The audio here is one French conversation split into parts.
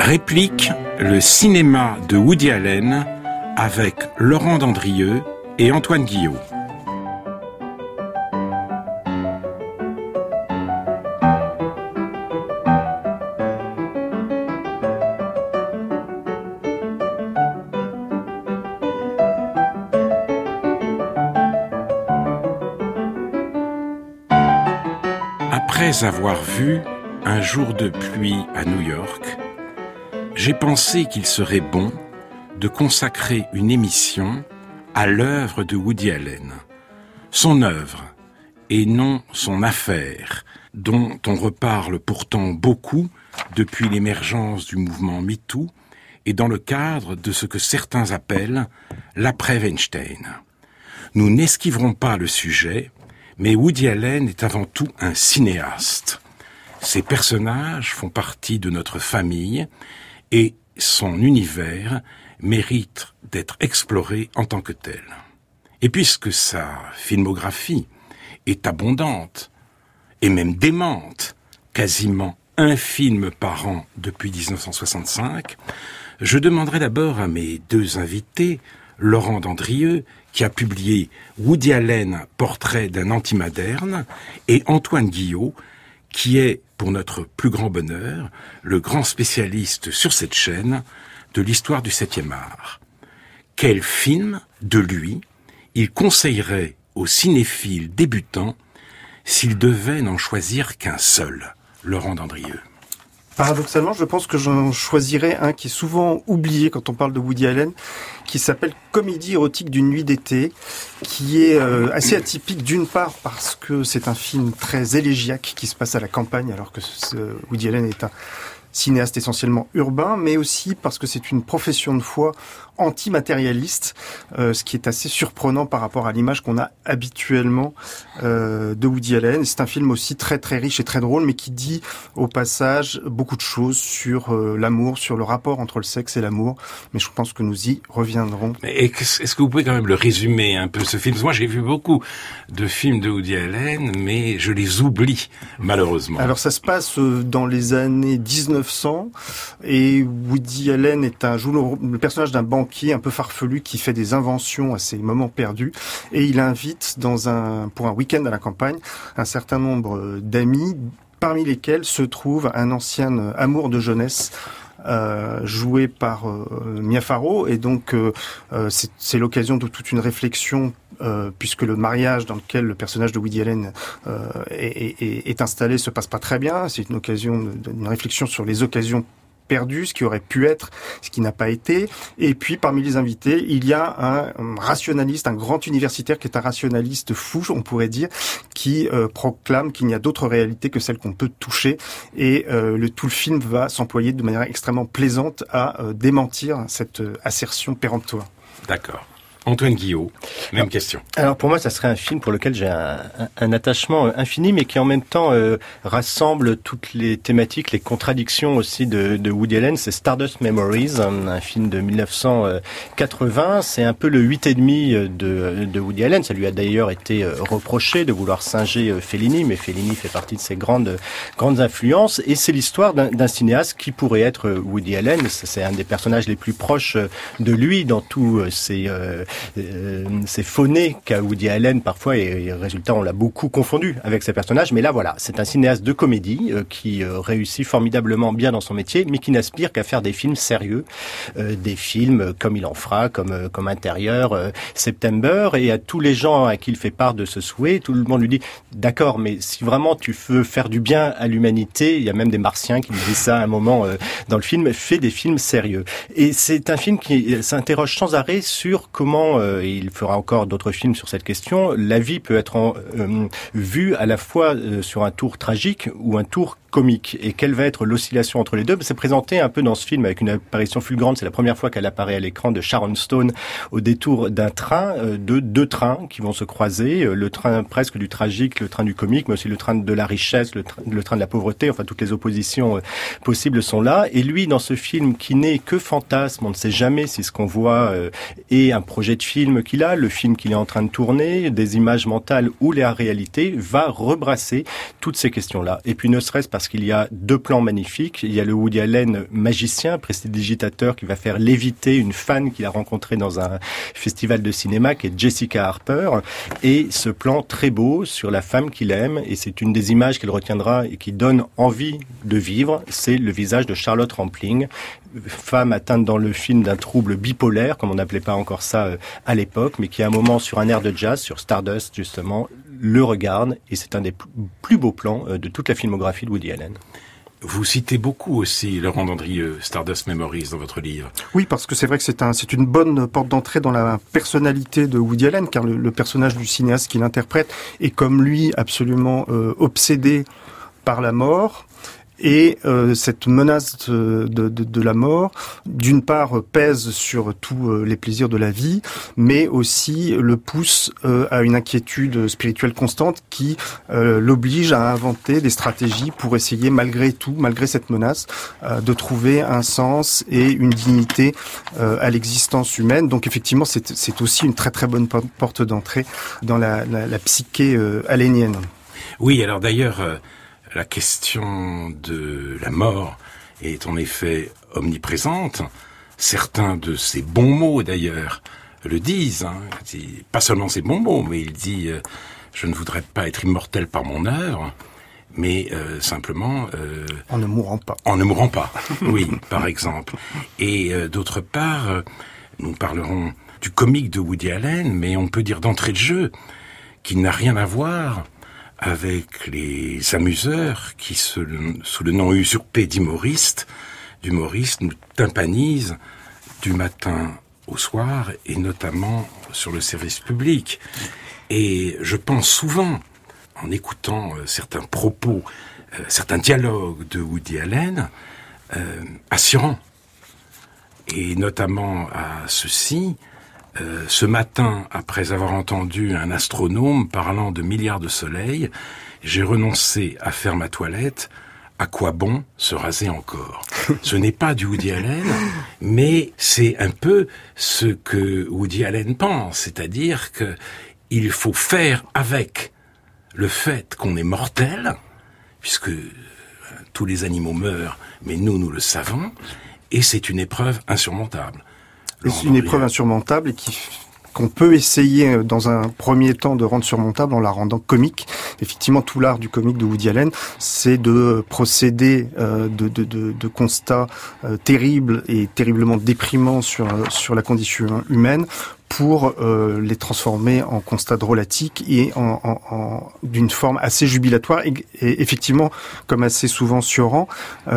Réplique, le cinéma de Woody Allen avec Laurent Dandrieux et Antoine Guillot. Après avoir vu Un jour de pluie à New York, j'ai pensé qu'il serait bon de consacrer une émission à l'œuvre de Woody Allen. Son œuvre, et non son affaire, dont on reparle pourtant beaucoup depuis l'émergence du mouvement MeToo et dans le cadre de ce que certains appellent l'après-Weinstein. Nous n'esquiverons pas le sujet, mais Woody Allen est avant tout un cinéaste. Ses personnages font partie de notre famille et son univers mérite d'être exploré en tant que tel. Et puisque sa filmographie est abondante et même démente, quasiment un film par an depuis 1965, je demanderai d'abord à mes deux invités, Laurent Dandrieux, qui a publié Woody Allen, portrait d'un anti-moderne, et Antoine Guillot, qui est, pour notre plus grand bonheur, le grand spécialiste sur cette chaîne de l'histoire du 7e art. Quel film, de lui, il conseillerait aux cinéphiles débutants s'il devait n'en choisir qu'un seul? Laurent Dandrieux. Paradoxalement, je pense que j'en choisirais un qui est souvent oublié quand on parle de Woody Allen, qui s'appelle Comédie érotique d'une nuit d'été, qui est assez atypique d'une part parce que c'est un film très élégiaque qui se passe à la campagne, alors que Woody Allen est un cinéaste essentiellement urbain, mais aussi parce que c'est une profession de foi antimatérialiste, ce qui est assez surprenant par rapport à l'image qu'on a habituellement de Woody Allen. C'est un film aussi très très riche et très drôle, mais qui dit au passage beaucoup de choses sur l'amour, sur le rapport entre le sexe et l'amour. Mais je pense que nous y reviendrons. Est-ce que vous pouvez quand même le résumer un peu, ce film? Moi, j'ai vu beaucoup de films de Woody Allen, mais je les oublie, malheureusement. Alors, ça se passe dans les années 1900, et Woody Allen joue le personnage d'un banquier un peu farfelu qui fait des inventions à ses moments perdus, et il invite pour un week-end à la campagne un certain nombre d'amis, parmi lesquels se trouve un ancien amour de jeunesse joué par Mia Farrow, et donc c'est l'occasion de toute une réflexion puisque le mariage dans lequel le personnage de Woody Allen est installé se passe pas très bien. C'est une occasion d'une réflexion sur les occasions perdu, ce qui aurait pu être, ce qui n'a pas été. Et puis, parmi les invités, il y a un rationaliste, un grand universitaire qui est un rationaliste fou, on pourrait dire, qui proclame qu'il n'y a d'autre réalité que celle qu'on peut toucher. Et tout le film va s'employer de manière extrêmement plaisante à démentir cette assertion péremptoire. D'accord. Antoine Guillot, même question. Alors pour moi, ça serait un film pour lequel j'ai un attachement infini, mais qui en même temps rassemble toutes les thématiques, les contradictions aussi de Woody Allen. C'est Stardust Memories, un film de 1980. C'est un peu le 8,5 de Woody Allen. Ça lui a d'ailleurs été reproché de vouloir singer Fellini, mais Fellini fait partie de ses grandes influences. Et c'est l'histoire d'un cinéaste qui pourrait être Woody Allen. C'est un des personnages les plus proches de lui dans tous ces phonés qu'a Woody Allen parfois, et résultat on l'a beaucoup confondu avec ses personnages, mais là voilà, c'est un cinéaste de comédie qui réussit formidablement bien dans son métier, mais qui n'aspire qu'à faire des films sérieux, des films comme il en fera, comme Intérieur, September, et à tous les gens à qui il fait part de ce souhait, tout le monde lui dit d'accord, mais si vraiment tu veux faire du bien à l'humanité, il y a même des Martiens qui lui disent ça à un moment dans le film, fais des films sérieux. Et c'est un film qui s'interroge sans arrêt sur comment, et il fera encore d'autres films sur cette question, la vie peut être vue à la fois sur un tour tragique ou un tour comique. Et quelle va être l'oscillation entre les deux? C'est présenté un peu dans ce film avec une apparition fulgurante. C'est la première fois qu'elle apparaît à l'écran, de Sharon Stone au détour d'un train, de deux trains qui vont se croiser. Le train presque du tragique, le train du comique, mais aussi le train de la richesse, le train de la pauvreté. Enfin, toutes les oppositions possibles sont là. Et lui, dans ce film qui n'est que fantasme, on ne sait jamais si ce qu'on voit est un projet de film qu'il a, le film qu'il est en train de tourner, des images mentales ou la réalité, va rebrasser toutes ces questions-là. Et puis ne serait-ce parce qu'il y a 2 plans magnifiques. Il y a le Woody Allen magicien, prestidigitateur, qui va faire léviter une fan qu'il a rencontrée dans un festival de cinéma, qui est Jessica Harper, et ce plan très beau sur la femme qu'il aime, et c'est une des images qu'il retiendra et qui donne envie de vivre, c'est le visage de Charlotte Rampling, femme atteinte dans le film d'un trouble bipolaire, comme on n'appelait pas encore ça à l'époque, mais qui à un moment sur un air de jazz, sur Stardust justement, le regarde, et c'est un des plus beaux plans de toute la filmographie de Woody Allen. Vous citez beaucoup aussi Laurent Dandrieux, Stardust Memories dans votre livre. Oui, parce que c'est vrai que c'est une bonne porte d'entrée dans la personnalité de Woody Allen, car le personnage du cinéaste qu'il interprète est comme lui absolument obsédé par la mort. Et cette menace de la mort, d'une part, pèse sur tous les plaisirs de la vie, mais aussi le pousse à une inquiétude spirituelle constante qui l'oblige à inventer des stratégies pour essayer, malgré tout, malgré cette menace, de trouver un sens et une dignité à l'existence humaine. Donc effectivement, c'est aussi une très très bonne porte d'entrée dans la psyché allénienne. Oui, alors d'ailleurs... la question de la mort est en effet omniprésente. Certains de ses bons mots, d'ailleurs, le disent. Pas seulement ses bons mots, mais il dit « Je ne voudrais pas être immortel par mon œuvre », mais simplement... en ne mourant pas. En ne mourant pas, oui, par exemple. Et d'autre part, nous parlerons du comique de Woody Allen, mais on peut dire d'entrée de jeu qu'il n'a rien à voir avec les amuseurs qui, sous le nom usurpé d'humoristes nous tympanisent du matin au soir, et notamment sur le service public. Et je pense souvent, en écoutant certains propos, certains dialogues de Woody Allen, assurants, et notamment à ceci... ce matin, après avoir entendu un astronome parlant de milliards de soleils, j'ai renoncé à faire ma toilette. À quoi bon se raser encore? Ce n'est pas du Woody Allen, mais c'est un peu ce que Woody Allen pense, c'est-à-dire que il faut faire avec le fait qu'on est mortel, puisque tous les animaux meurent, mais nous le savons, et c'est une épreuve insurmontable. C'est une épreuve insurmontable et qu'on peut essayer dans un premier temps de rendre surmontable en la rendant comique. Effectivement, tout l'art du comique de Woody Allen, c'est de procéder de constats terribles et terriblement déprimants sur la condition humaine pour les transformer en constats drôlatiques et d'une forme assez jubilatoire et effectivement, comme assez souvent Sioran,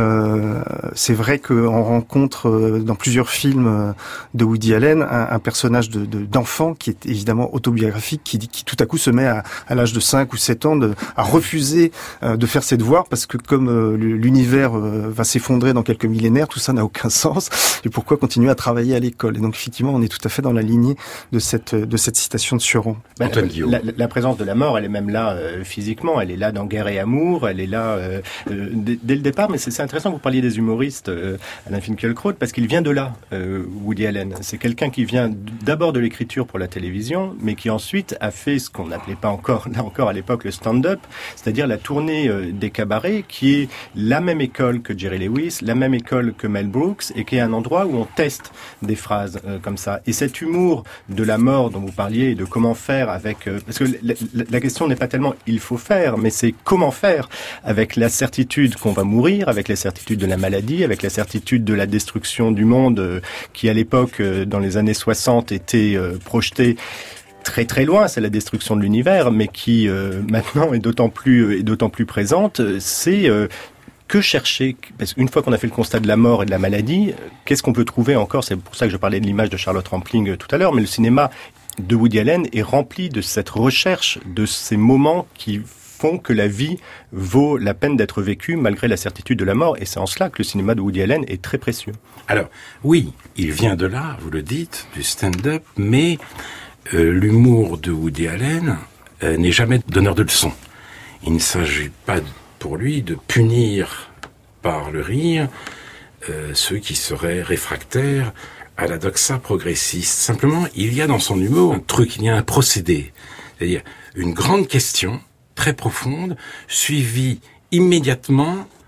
c'est vrai qu'on rencontre dans plusieurs films de Woody Allen un personnage d'enfant qui est évidemment autobiographique, qui tout à coup se met à l'âge de 5 ou 7 ans à refuser de faire ses devoirs parce que comme l'univers va s'effondrer dans quelques millénaires, tout ça n'a aucun sens et pourquoi continuer à travailler à l'école? Et donc effectivement, on est tout à fait dans la lignée de cette citation de Sioran. La présence de la mort, elle est même là physiquement, elle est là dans Guerre et Amour, elle est là dès le départ, mais c'est intéressant que vous parliez des humoristes, Alain Finkielkraut, parce qu'il vient de là, Woody Allen. C'est quelqu'un qui vient d'abord de l'écriture pour la télévision, mais qui ensuite a fait ce qu'on n'appelait pas encore, là encore à l'époque, le stand-up, c'est-à-dire la tournée des cabarets, qui est la même école que Jerry Lewis, la même école que Mel Brooks, et qui est un endroit où on teste des phrases comme ça. Et cet humour de la mort dont vous parliez et de comment faire avec... parce que la question n'est pas tellement il faut faire, mais c'est comment faire avec la certitude qu'on va mourir, avec la certitude de la maladie, avec la certitude de la destruction du monde qui à l'époque, dans les années 60, était projetée très très loin, c'est la destruction de l'univers, mais qui maintenant est d'autant plus présente, c'est... que chercher? Parce qu'une fois qu'on a fait le constat de la mort et de la maladie, qu'est-ce qu'on peut trouver encore? C'est pour ça que je parlais de l'image de Charlotte Rampling tout à l'heure, mais le cinéma de Woody Allen est rempli de cette recherche, de ces moments qui font que la vie vaut la peine d'être vécue malgré la certitude de la mort. Et c'est en cela que le cinéma de Woody Allen est très précieux. Alors, oui, il vient de là, vous le dites, du stand-up, mais l'humour de Woody Allen n'est jamais donneur de leçons. Il ne s'agit pas pour lui de punir par le rire ceux qui seraient réfractaires à la doxa progressiste. Simplement, il y a dans son humour un truc, il y a un procédé. C'est-à-dire une grande question très profonde, suivie immédiatement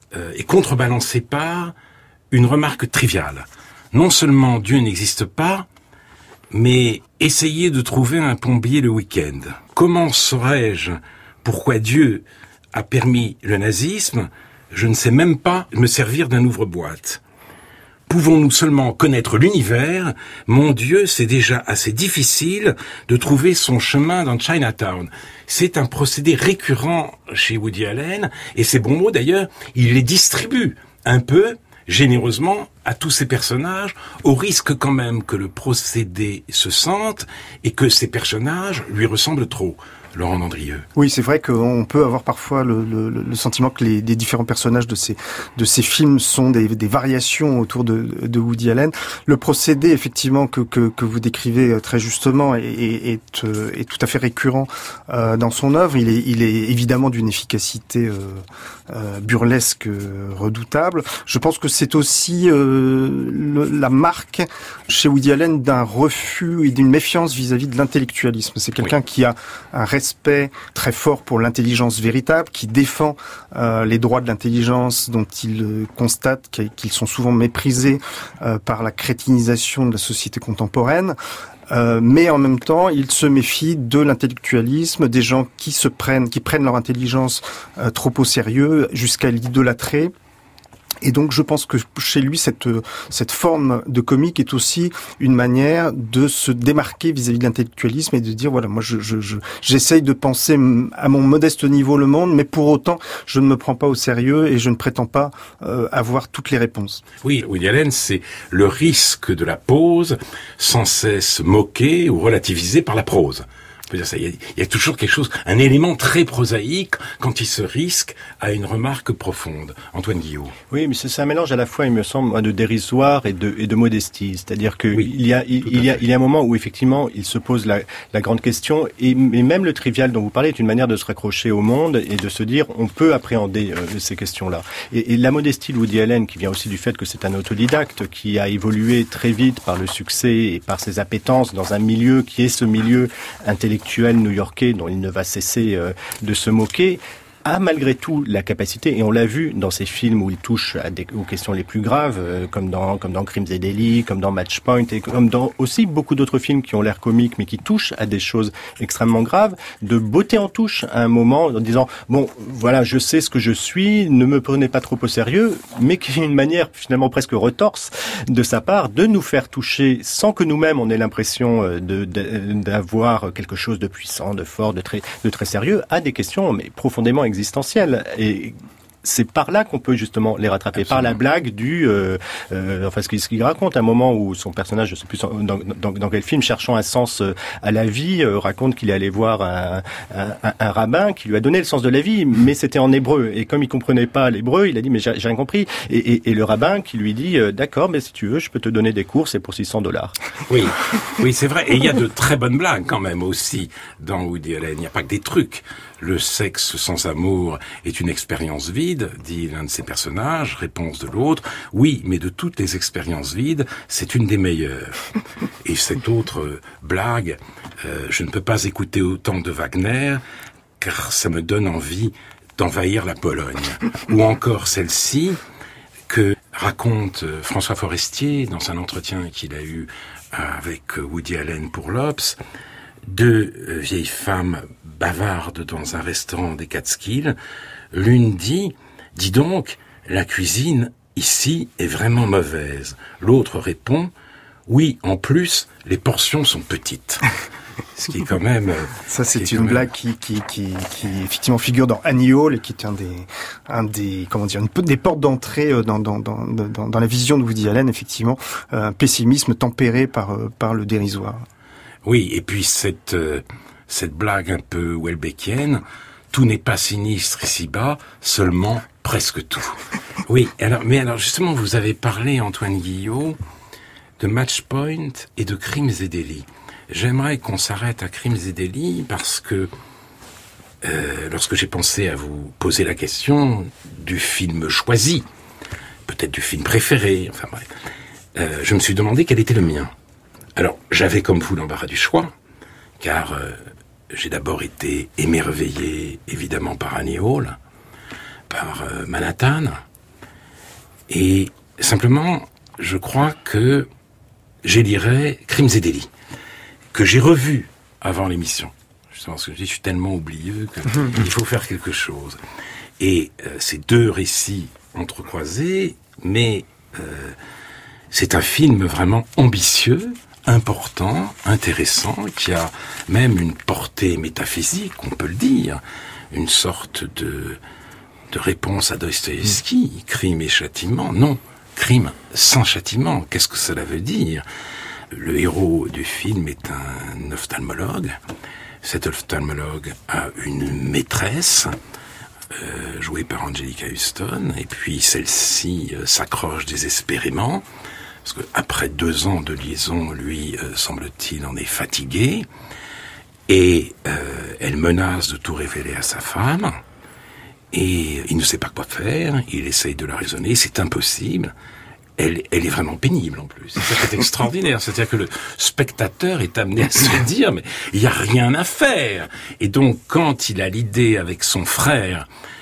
est contrebalancée par une remarque triviale. Non seulement Dieu n'existe pas, mais essayez de trouver un plombier le week-end. Comment saurais-je pourquoi Dieu a permis le nazisme? Je ne sais même pas me servir d'un ouvre-boîte. Pouvons-nous seulement connaître l'univers? Mon Dieu, c'est déjà assez difficile de trouver son chemin dans Chinatown. C'est un procédé récurrent chez Woody Allen, et ces bons mots d'ailleurs, il les distribue un peu généreusement à tous ces personnages, au risque quand même que le procédé se sente et que ces personnages lui ressemblent trop. Laurent Dandrieux. Oui, c'est vrai qu'on peut avoir parfois le sentiment que les différents personnages de ces films sont des variations autour de Woody Allen. Le procédé, effectivement, que vous décrivez très justement est tout à fait récurrent dans son œuvre. Il est évidemment d'une efficacité burlesque redoutable. Je pense que c'est aussi la marque chez Woody Allen d'un refus et d'une méfiance vis-à-vis de l'intellectualisme. C'est quelqu'un qui a un respect très fort pour l'intelligence véritable, qui défend les droits de l'intelligence dont il constate qu'ils sont souvent méprisés par la crétinisation de la société contemporaine. Mais en même temps, il se méfie de l'intellectualisme, des gens qui prennent leur intelligence trop au sérieux jusqu'à l'idolâtrer. Et donc, je pense que chez lui, cette forme de comique est aussi une manière de se démarquer vis-à-vis de l'intellectualisme et de dire, voilà, moi, j'essaye de penser à mon modeste niveau le monde, mais pour autant, je ne me prends pas au sérieux et je ne prétends pas avoir toutes les réponses. Oui, Woody Allen, c'est le risque de la pose, sans cesse moqué ou relativisé par la prose. On peut dire ça. Il y a toujours quelque chose, un élément très prosaïque quand il se risque à une remarque profonde. Antoine Guillot. Oui, mais c'est un mélange à la fois, il me semble, de dérisoire et de modestie. C'est-à-dire que oui, il y a un moment où effectivement il se pose la grande question et même le trivial dont vous parlez est une manière de se raccrocher au monde et de se dire on peut appréhender ces questions-là. Et la modestie de Woody Allen, qui vient aussi du fait que c'est un autodidacte qui a évolué très vite par le succès et par ses appétences dans un milieu qui est ce milieu intellectuel new-yorkais dont il ne va cesser de se moquer, a malgré tout la capacité, et on l'a vu dans ces films où il touche aux questions les plus graves, comme dans Crimes et délits, comme dans Match Point, et comme dans aussi beaucoup d'autres films qui ont l'air comiques, mais qui touchent à des choses extrêmement graves, de botter en touche à un moment, en disant, bon, voilà, je sais ce que je suis, ne me prenez pas trop au sérieux, mais qui est une manière finalement presque retorse de sa part de nous faire toucher sans que nous-mêmes on ait l'impression d'avoir quelque chose de puissant, de fort, de très sérieux, à des questions mais profondément existentielles. Et c'est par là qu'on peut justement les rattraper. Absolument. Par la blague ce qu'il raconte, un moment où son personnage, je sais plus dans quel film, cherchant un sens à la vie, raconte qu'il est allé voir un rabbin qui lui a donné le sens de la vie, mais c'était en hébreu. Et comme il comprenait pas l'hébreu, il a dit mais j'ai rien compris. Et le rabbin qui lui dit d'accord, mais si tu veux, je peux te donner des cours, c'est pour $600. Oui, c'est vrai. Et il y a de très bonnes blagues quand même aussi dans Woody Allen. Il n'y a pas que des trucs. Le sexe sans amour est une expérience vide, dit l'un de ses personnages, réponse de l'autre. Oui, mais de toutes les expériences vides, c'est une des meilleures. Et cette autre blague, je ne peux pas écouter autant de Wagner, car ça me donne envie d'envahir la Pologne. Ou encore celle-ci, que raconte François Forestier dans un entretien qu'il a eu avec Woody Allen pour l'Obs. Deux vieilles femmes bavardent dans un restaurant des Catskills. L'une dit « Dis donc, la cuisine ici est vraiment mauvaise. » L'autre répond « Oui, en plus, les portions sont petites. » Ce qui est quand même... Ça, c'est une blague qui effectivement figure dans Annie Hall et qui est des portes d'entrée dans la vision de Woody Allen, effectivement. Un pessimisme tempéré par le dérisoire. Oui, et puis cette blague un peu Houellebecquienne, tout n'est pas sinistre ici-bas, seulement presque tout. Oui, alors justement, vous avez parlé, Antoine Guillot, de Match Point et de Crimes et délits. J'aimerais qu'on s'arrête à Crimes et délits parce que lorsque j'ai pensé à vous poser la question du film choisi, peut-être du film préféré, enfin bref, je me suis demandé quel était le mien. Alors, j'avais comme vous l'embarras du choix, car j'ai d'abord été émerveillé, évidemment, par Annie Hall, par Manhattan, Et simplement, je crois que j'élirais Crimes et délits, que j'ai revu avant l'émission. Justement, parce que je suis tellement oublieux qu'il faut faire quelque chose. Et ces deux récits entrecroisés, mais c'est un film vraiment ambitieux, important, intéressant, qui a même une portée métaphysique, on peut le dire, une sorte de réponse à Dostoïevski, crime et châtiment. Non, crime sans châtiment, qu'est-ce que cela veut dire ? Le héros du film est un ophtalmologue. Cet ophtalmologue a une maîtresse, jouée par Angelica Huston, et puis celle-ci s'accroche désespérément, parce que après 2 ans de liaison, lui, semble-t-il, en est fatigué, et elle menace de tout révéler à sa femme, et il ne sait pas quoi faire, il essaye de la raisonner, c'est impossible. Elle est vraiment pénible en plus. C'est ça qui est extraordinaire. C'est-à-dire que le spectateur est amené à se dire, mais il n'y a rien à faire. Et donc, quand il a l'idée avec son frère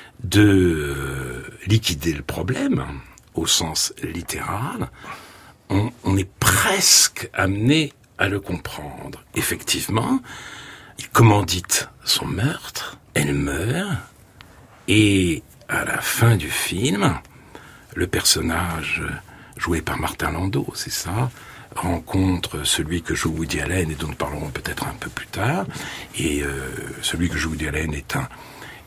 de liquider le problème, au sens littéral, on est presque amené à le comprendre. Effectivement, il commandite son meurtre, elle meurt, et à la fin du film, le personnage joué par Martin Landau, c'est ça, rencontre celui que joue Woody Allen, et dont nous parlerons peut-être un peu plus tard, et celui que joue Woody Allen est un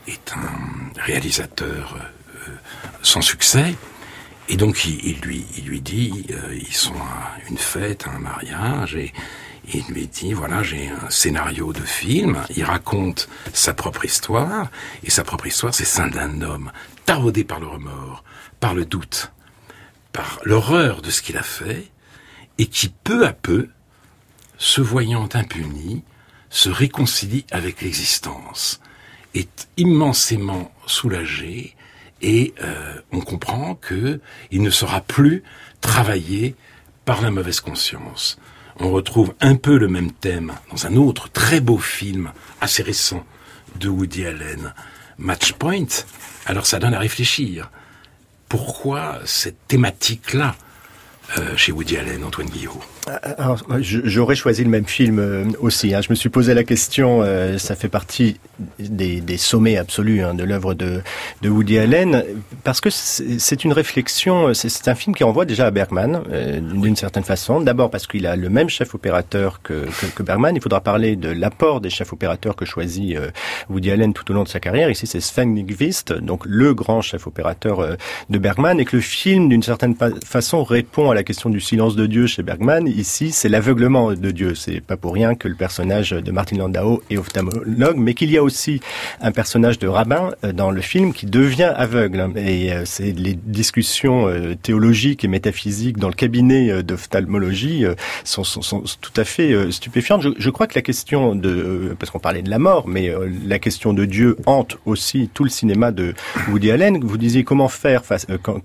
réalisateur sans succès, et donc il lui dit, ils sont à une fête, à un mariage, et il lui dit, voilà, j'ai un scénario de film, il raconte sa propre histoire, et sa propre histoire, c'est celle d'un homme taraudé par le remords, par le doute, par l'horreur de ce qu'il a fait, et qui peu à peu, se voyant impuni, se réconcilie avec l'existence, est immensément soulagé, et on comprend que il ne sera plus travaillé par la mauvaise conscience. On retrouve un peu le même thème dans un autre très beau film, assez récent, de Woody Allen, Match Point. Alors ça donne à réfléchir. Pourquoi cette thématique-là chez Woody Allen, Antoine Guillot? Alors, j'aurais choisi le même film aussi. Je me suis posé la question, ça fait partie des sommets absolus de l'œuvre de Woody Allen, parce que c'est une réflexion, c'est un film qui renvoie déjà à Bergman, d'une certaine façon. D'abord parce qu'il a le même chef opérateur que Bergman. Il faudra parler de l'apport des chefs opérateurs que choisit Woody Allen tout au long de sa carrière. Ici, c'est Sven Nykvist, donc le grand chef opérateur de Bergman, et que le film, d'une certaine façon, répond à la question du silence de Dieu chez Bergman. Ici, c'est l'aveuglement de Dieu. C'est pas pour rien que le personnage de Martin Landau est ophtalmologue, mais qu'il y a aussi un personnage de rabbin dans le film qui devient aveugle. Et c'est les discussions théologiques et métaphysiques dans le cabinet d'ophtalmologie sont tout à fait stupéfiantes. Je crois que la question parce qu'on parlait de la mort, mais la question de Dieu hante aussi tout le cinéma de Woody Allen. Vous disiez comment faire face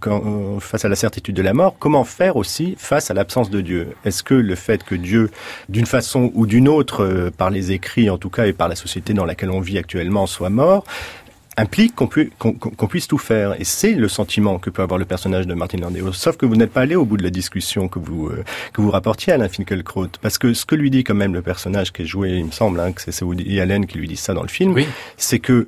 à la certitude de la mort, comment faire aussi face à l'absence de Dieu. Est-ce que le fait que Dieu, d'une façon ou d'une autre, par les écrits en tout cas et par la société dans laquelle on vit actuellement, soit mort, implique qu'on puisse tout faire? Et c'est le sentiment que peut avoir le personnage de Martin Landau. Sauf que vous n'êtes pas allé au bout de la discussion que vous rapportiez à Alain Finkielkraut. Parce que ce que lui dit quand même le personnage qui est joué, il me semble, que c'est Woody Allen qui lui dit ça dans le film, oui. C'est que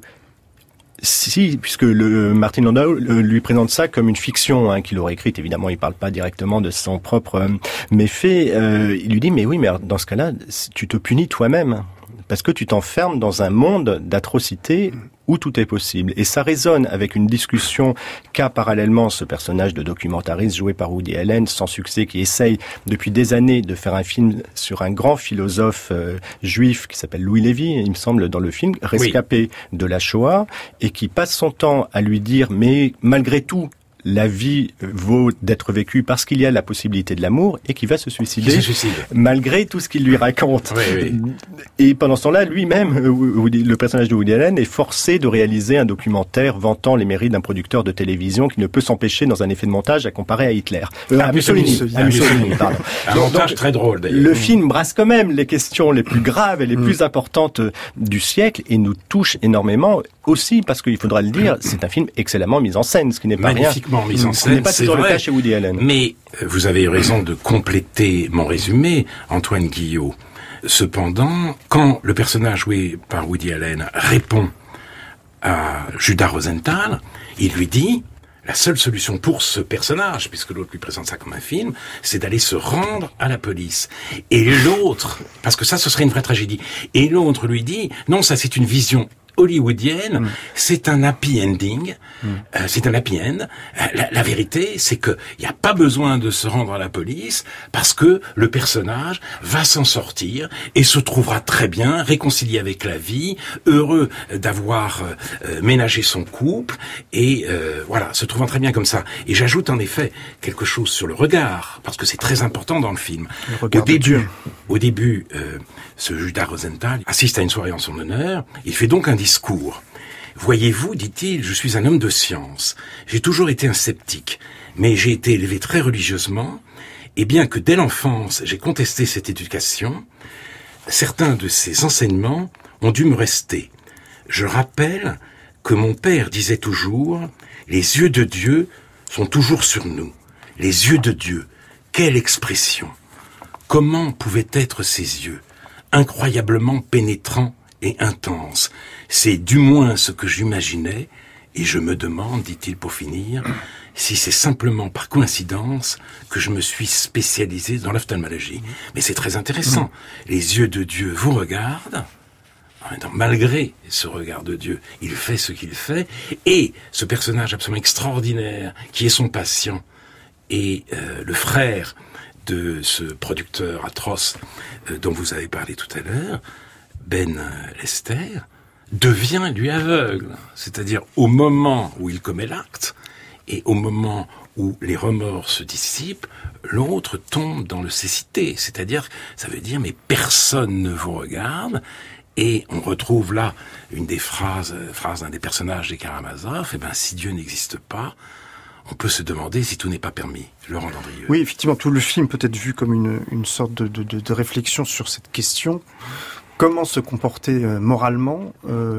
puisque Martin Landau lui présente ça comme une fiction qu'il aurait écrite, évidemment, il parle pas directement de son propre méfait. Il lui dit, mais oui, mais dans ce cas-là, tu te punis toi-même. Parce que tu t'enfermes dans un monde d'atrocités où tout est possible. Et ça résonne avec une discussion qu'a parallèlement ce personnage de documentariste joué par Woody Allen, sans succès, qui essaye depuis des années de faire un film sur un grand philosophe juif qui s'appelle Louis Lévy, il me semble, dans le film, rescapé de la Shoah, et qui passe son temps à lui dire, mais malgré tout, la vie vaut d'être vécue parce qu'il y a la possibilité de l'amour, et qui va se suicider malgré tout ce qu'il lui raconte. Oui. Et pendant ce temps-là, lui-même, le personnage de Woody Allen est forcé de réaliser un documentaire vantant les mérites d'un producteur de télévision qui ne peut s'empêcher dans un effet de montage à comparer à Hitler. À Mussolini, pardon. Un montage très drôle d'ailleurs. Le film brasse quand même les questions les plus graves et les plus importantes du siècle et nous touche énormément. aussi, parce qu'il faudra le dire, c'est un film excellemment mis en scène, ce qui n'est pas magnifiquement mis en scène. Ce n'est pas toujours le cas chez Woody Allen. Mais vous avez eu raison de compléter mon résumé, Antoine Guillot. Cependant, quand le personnage joué par Woody Allen répond à Judah Rosenthal, il lui dit: la seule solution pour ce personnage, puisque l'autre lui présente ça comme un film, c'est d'aller se rendre à la police. Et l'autre, parce que ça, ce serait une vraie tragédie, et l'autre lui dit: non, ça c'est une vision hollywoodienne, c'est un happy ending, c'est un happy end. La vérité, c'est que il n'y a pas besoin de se rendre à la police parce que le personnage va s'en sortir et se trouvera très bien, réconcilié avec la vie, heureux d'avoir ménagé son couple et voilà, se trouvant très bien comme ça. Et j'ajoute en effet quelque chose sur le regard, parce que c'est très important dans le film. Au début, ce Judah Rosenthal assiste à une soirée en son honneur. Il fait donc un discours. Voyez-vous, dit-il, je suis un homme de science. J'ai toujours été un sceptique, mais j'ai été élevé très religieusement, et bien que dès l'enfance j'ai contesté cette éducation, certains de ces enseignements ont dû me rester. Je rappelle que mon père disait toujours: les yeux de Dieu sont toujours sur nous. Les yeux de Dieu, quelle expression! Comment pouvaient être ces yeux? Incroyablement pénétrants et intenses. C'est du moins ce que j'imaginais, et je me demande, dit-il pour finir, si c'est simplement par coïncidence que je me suis spécialisé dans l'ophtalmologie. Mais c'est très intéressant. Les yeux de Dieu vous regardent. Malgré ce regard de Dieu, il fait ce qu'il fait, et ce personnage absolument extraordinaire, qui est son patient, et le frère de ce producteur atroce dont vous avez parlé tout à l'heure, Ben Lester, devient lui aveugle. C'est-à-dire au moment où il commet l'acte et au moment où les remords se dissipent, l'autre tombe dans le cécité. C'est-à-dire, ça veut dire, mais personne ne vous regarde. Et on retrouve là une des phrases d'un des personnages des Karamazov. Eh ben, si Dieu n'existe pas, on peut se demander si tout n'est pas permis. Laurent Dandrieux. Oui, effectivement, tout le film peut être vu comme une sorte de réflexion sur cette question. Comment se comporter moralement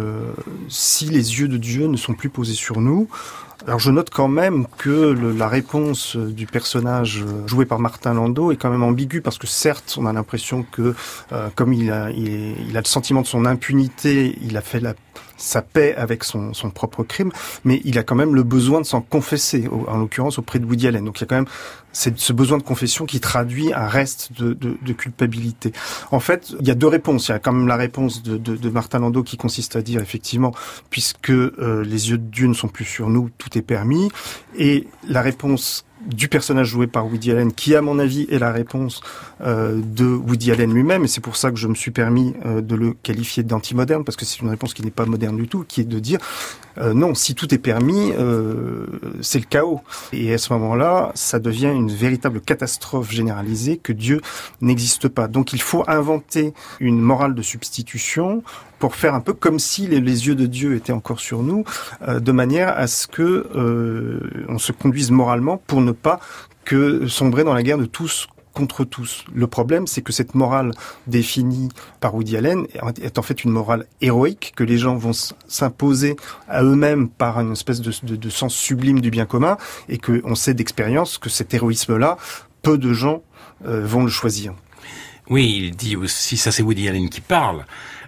si les yeux de Dieu ne sont plus posés sur nous? Alors je note quand même que la réponse du personnage joué par Martin Landau est quand même ambiguë, parce que certes, on a l'impression que comme il a le sentiment de son impunité, il a fait sa paix avec son propre crime, mais il a quand même le besoin de s'en confesser, en l'occurrence auprès de Woody Allen. Donc il y a quand même ce besoin de confession qui traduit un reste de culpabilité. En fait, il y a deux réponses. Il y a quand même la réponse de Martin Landau qui consiste à dire, effectivement, puisque les yeux de Dieu ne sont plus sur nous, tout est permis. Et la réponse du personnage joué par Woody Allen, qui à mon avis est la réponse de Woody Allen lui-même, et c'est pour ça que je me suis permis de le qualifier d'anti-moderne, parce que c'est une réponse qui n'est pas moderne du tout, qui est de dire non, si tout est permis, c'est le chaos. Et à ce moment-là, ça devient une véritable catastrophe généralisée que Dieu n'existe pas. Donc il faut inventer une morale de substitution pour faire un peu comme si les yeux de Dieu étaient encore sur nous, de manière à ce que on se conduise moralement pour ne pas que sombrer dans la guerre de tous contre tous. Le problème, c'est que cette morale définie par Woody Allen est en fait une morale héroïque, que les gens vont s'imposer à eux-mêmes par une espèce de sens sublime du bien commun, et qu'on sait d'expérience que cet héroïsme-là, peu de gens vont le choisir. Oui, il dit aussi, ça c'est Woody Allen qui parle,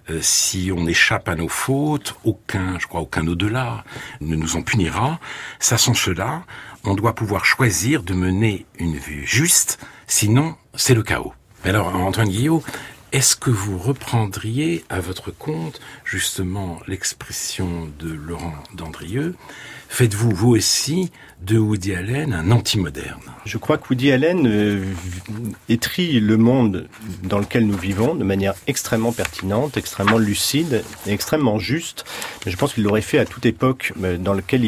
si on échappe à nos fautes, aucun au-delà ne nous en punira. Sachant cela, on doit pouvoir choisir de mener une vie juste, sinon c'est le chaos. Alors Antoine Guillot, est-ce que vous reprendriez à votre compte justement l'expression de Laurent Dandrieux? Faites-vous, vous aussi, de Woody Allen un anti-moderne? Je crois que Woody Allen étrie le monde dans lequel nous vivons de manière extrêmement pertinente, extrêmement lucide et extrêmement juste. Je pense qu'il l'aurait fait à toute époque dans laquelle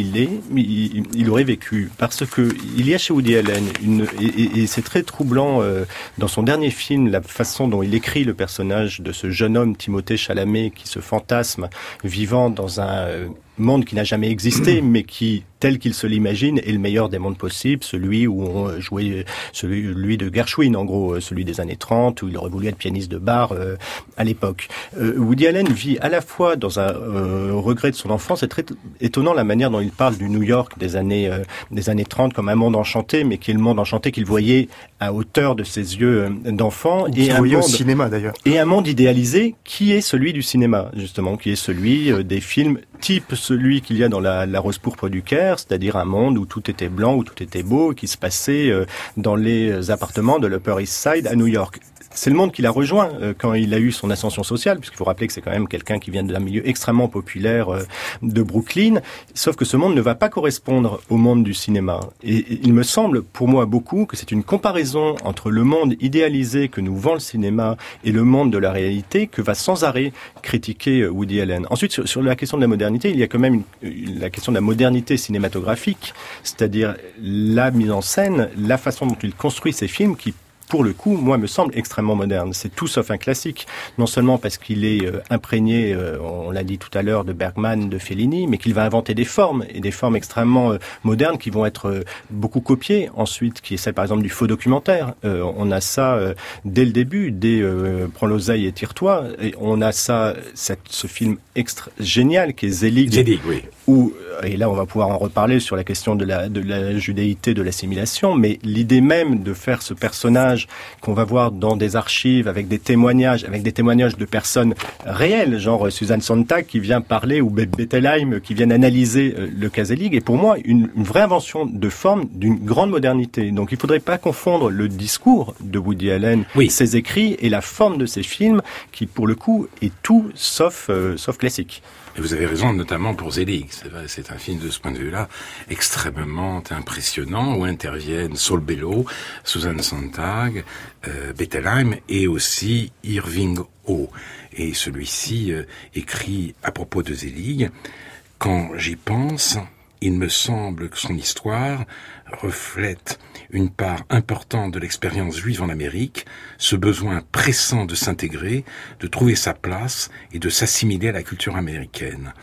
il aurait vécu. Parce que il y a chez Woody Allen, et c'est très troublant dans son dernier film, la façon dont il écrit le personnage de ce jeune homme, Timothée Chalamet, qui se fantasme vivant dans un monde qui n'a jamais existé, mais qui, tel qu'il se l'imagine, est le meilleur des mondes possibles, celui où on jouait, celui de Gershwin, en gros, celui des années 30, où il aurait voulu être pianiste de bar à l'époque. Woody Allen vit à la fois dans un regret de son enfance. C'est très étonnant la manière dont il parle du New York des années 30 comme un monde enchanté, mais qui est le monde enchanté qu'il voyait à hauteur de ses yeux d'enfant. Et un monde au cinéma, d'ailleurs. Et un monde idéalisé qui est celui du cinéma, justement, qui est celui des films type celui qu'il y a dans la Rose pourpre du Caire, c'est-à-dire un monde où tout était blanc, où tout était beau, qui se passait dans les appartements de l'Upper East Side à New York. C'est le monde qu'il a rejoint quand il a eu son ascension sociale, puisqu'il faut rappeler que c'est quand même quelqu'un qui vient d'un milieu extrêmement populaire de Brooklyn, sauf que ce monde ne va pas correspondre au monde du cinéma. Et il me semble, pour moi, beaucoup, que c'est une comparaison entre le monde idéalisé que nous vend le cinéma et le monde de la réalité que va sans arrêt critiquer Woody Allen. Ensuite, sur la question de la modernité, il y a quand même la question de la modernité cinématographique, c'est-à-dire la mise en scène, la façon dont il construit ses films qui, pour le coup, moi, me semble extrêmement moderne. C'est tout sauf un classique. Non seulement parce qu'il est imprégné, on l'a dit tout à l'heure, de Bergman, de Fellini, mais qu'il va inventer des formes, et des formes extrêmement modernes qui vont être beaucoup copiées ensuite, qui est celle, par exemple, du faux documentaire. On a ça dès le début, dès Prends l'oseille et tire-toi. Et on a ça, ce film génial qui est Zelig. Zelig, oui. Où, et là on va pouvoir en reparler sur la question de la judéité, de l'assimilation, mais l'idée même de faire ce personnage qu'on va voir dans des archives avec des témoignages de personnes réelles, genre Susan Sontag qui vient parler, ou Bettelheim qui viennent analyser le cas Zelig, est pour moi une vraie invention de forme d'une grande modernité. Donc il faudrait pas confondre le discours de Woody Allen, ses écrits, et la forme de ses films, qui pour le coup est tout sauf classique. Et vous avez raison, notamment pour Zelig. C'est vrai, c'est un film de ce point de vue-là extrêmement impressionnant, où interviennent Saul Bellow, Susan Sontag, Bettelheim et aussi Irving Howe. Et celui-ci écrit à propos de Zelig: quand j'y pense, il me semble que son histoire reflète une part importante de l'expérience juive en Amérique, ce besoin pressant de s'intégrer, de trouver sa place et de s'assimiler à la culture américaine.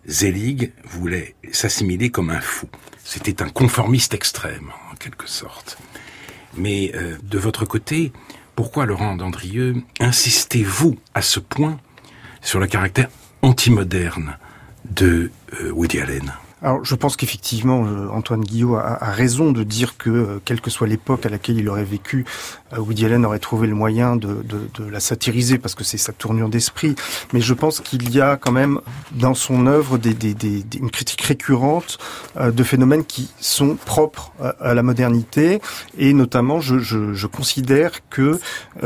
Zelig voulait s'assimiler comme un fou. C'était un conformiste extrême, en quelque sorte. Mais de votre côté, pourquoi, Laurent Dandrieux, insistez-vous à ce point sur le caractère antimoderne de Woody Allen ? Alors, je pense qu'effectivement, Antoine Guillot a raison de dire que, quelle que soit l'époque à laquelle il aurait vécu, Woody Allen aurait trouvé le moyen de la satiriser, parce que c'est sa tournure d'esprit. Mais je pense qu'il y a quand même, dans son œuvre, une critique récurrente de phénomènes qui sont propres à la modernité. Et notamment, je considère que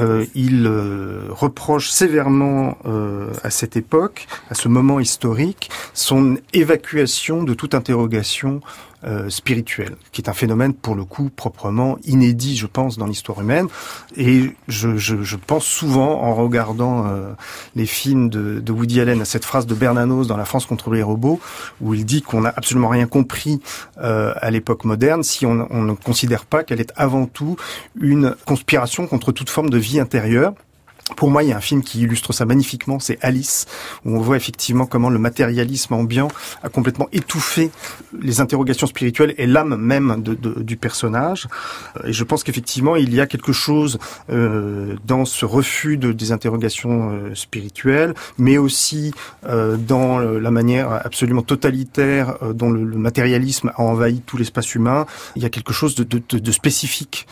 il reproche sévèrement à cette époque, à ce moment historique, son évacuation de toute interrogation spirituelle, qui est un phénomène pour le coup proprement inédit, je pense, dans l'histoire humaine. Et je pense souvent, en regardant les films de Woody Allen, à cette phrase de Bernanos dans La France contre les robots, où il dit qu'on n'a absolument rien compris à l'époque moderne si on ne considère pas qu'elle est avant tout une conspiration contre toute forme de vie intérieure. Pour moi, il y a un film qui illustre ça magnifiquement, c'est Alice, où on voit effectivement comment le matérialisme ambiant a complètement étouffé les interrogations spirituelles et l'âme même du personnage. Et je pense qu'effectivement, il y a quelque chose dans ce refus des interrogations spirituelles, mais aussi dans la manière absolument totalitaire dont le matérialisme a envahi tout l'espace humain. Il y a quelque chose de spécifique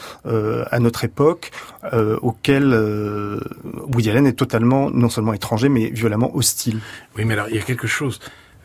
à notre époque, auquel Woody Allen est totalement, non seulement étranger, mais violemment hostile. Oui, mais alors, il y a quelque chose,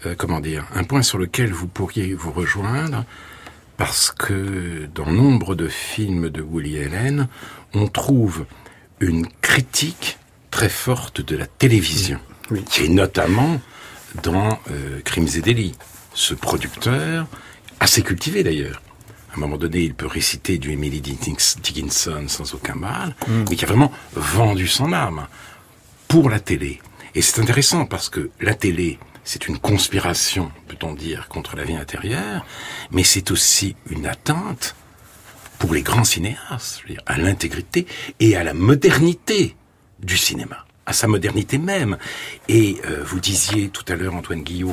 un point sur lequel vous pourriez vous rejoindre, parce que dans nombre de films de Woody Allen, on trouve une critique très forte de la télévision. Oui. Et notamment dans Crimes et délits. Ce producteur, assez cultivé d'ailleurs, à un moment donné, il peut réciter du Emily Dickinson sans aucun mal, mais qui a vraiment vendu son âme pour la télé. Et c'est intéressant parce que la télé, c'est une conspiration, peut-on dire, contre la vie intérieure, mais c'est aussi une atteinte pour les grands cinéastes, je veux dire, à l'intégrité et à la modernité du cinéma, à sa modernité même. Et vous disiez tout à l'heure, Antoine Guillot,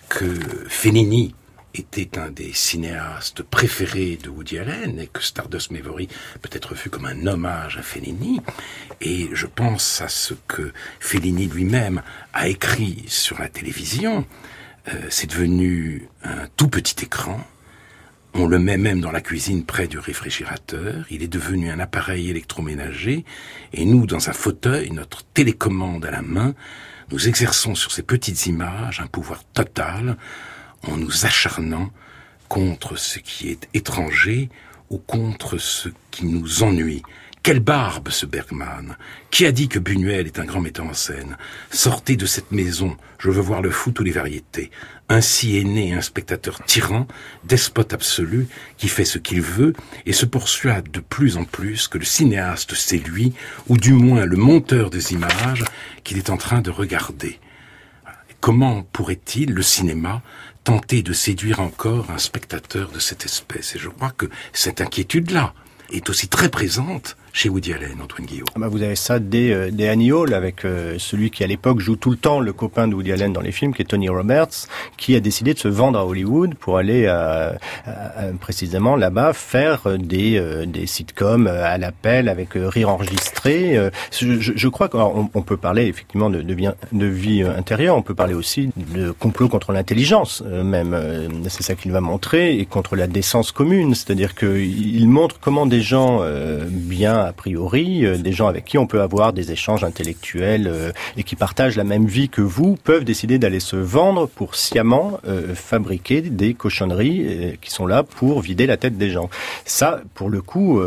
que Fellini était un des cinéastes préférés de Woody Allen et que Stardust Memory peut être vu comme un hommage à Fellini. Et je pense à ce que Fellini lui-même a écrit sur la télévision. C'est devenu un tout petit écran. On le met même dans la cuisine près du réfrigérateur. Il est devenu un appareil électroménager. Et nous, dans un fauteuil, notre télécommande à la main, nous exerçons sur ces petites images un pouvoir total en nous acharnant contre ce qui est étranger ou contre ce qui nous ennuie. Quelle barbe, ce Bergman! Qui a dit que Buñuel est un grand metteur en scène? Sortez de cette maison, je veux voir le foot ou les variétés. Ainsi est né un spectateur tyran, despote absolu, qui fait ce qu'il veut et se persuade de plus en plus que le cinéaste c'est lui, ou du moins le monteur des images qu'il est en train de regarder. Comment pourrait-il, le cinéma, tenter de séduire encore un spectateur de cette espèce? Et je crois que cette inquiétude-là est aussi très présente chez Woody Allen, Antoine Guillaume. Vous avez ça dès Annie Hall, avec celui qui à l'époque joue tout le temps le copain de Woody Allen dans les films, qui est Tony Roberts, qui a décidé de se vendre à Hollywood pour aller précisément là-bas faire des sitcoms à l'appel avec rire enregistré. Je crois qu'on peut parler effectivement de vie intérieure, on peut parler aussi de complot contre l'intelligence même. C'est ça qu'il va montrer, et contre la décence commune, c'est-à-dire qu'il montre comment des gens bien a priori, des gens avec qui on peut avoir des échanges intellectuels et qui partagent la même vie que vous, peuvent décider d'aller se vendre pour sciemment fabriquer des cochonneries qui sont là pour vider la tête des gens. Ça, pour le coup...